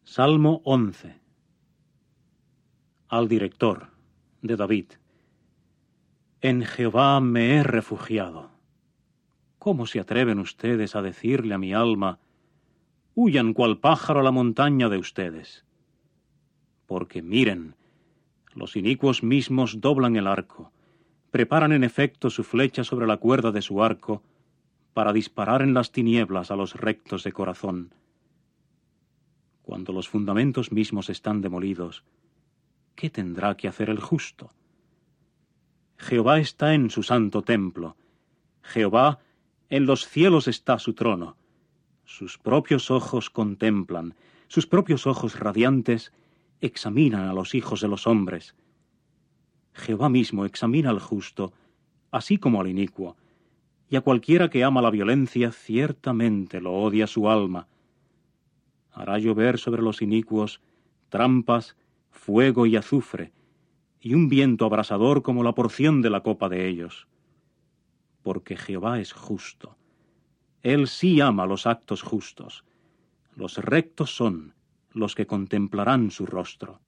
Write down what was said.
Salmo 11. Al director, de David. En Jehová me he refugiado. ¿Cómo se atreven ustedes a decirle a mi alma, huyan cual pájaro a la montaña de ustedes? Porque miren, los inicuos mismos doblan el arco, preparan en efecto su flecha sobre la cuerda de su arco, para disparar en las tinieblas a los rectos de corazón. Cuando los fundamentos mismos están demolidos, ¿qué tendrá que hacer el justo? Jehová está en su santo templo. Jehová, en los cielos está su trono. Sus propios ojos contemplan, sus propios ojos radiantes examinan a los hijos de los hombres. Jehová mismo examina al justo, así como al inicuo, y a cualquiera que ama la violencia ciertamente lo odia su alma. Hará llover sobre los inicuos trampas, fuego y azufre, y un viento abrasador como la porción de la copa de ellos. Porque Jehová es justo. Él sí ama los actos justos. Los rectos son los que contemplarán su rostro.